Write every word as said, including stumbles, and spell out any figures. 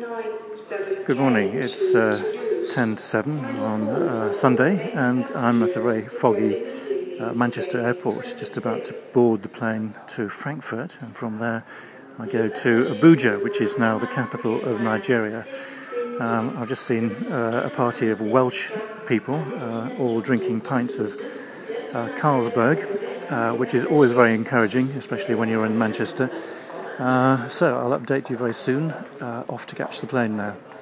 Good morning. It's uh, ten to seven on uh, Sunday, and I'm at a very foggy uh, Manchester airport, just about to board the plane to Frankfurt, and from there I go to Abuja, which is now the capital of Nigeria. Um, I've just seen uh, a party of Welsh people, uh, all drinking pints of uh, Carlsberg, uh, which is always very encouraging, especially when you're in Manchester. Uh, so I'll update you very soon. Uh, off to catch the plane now.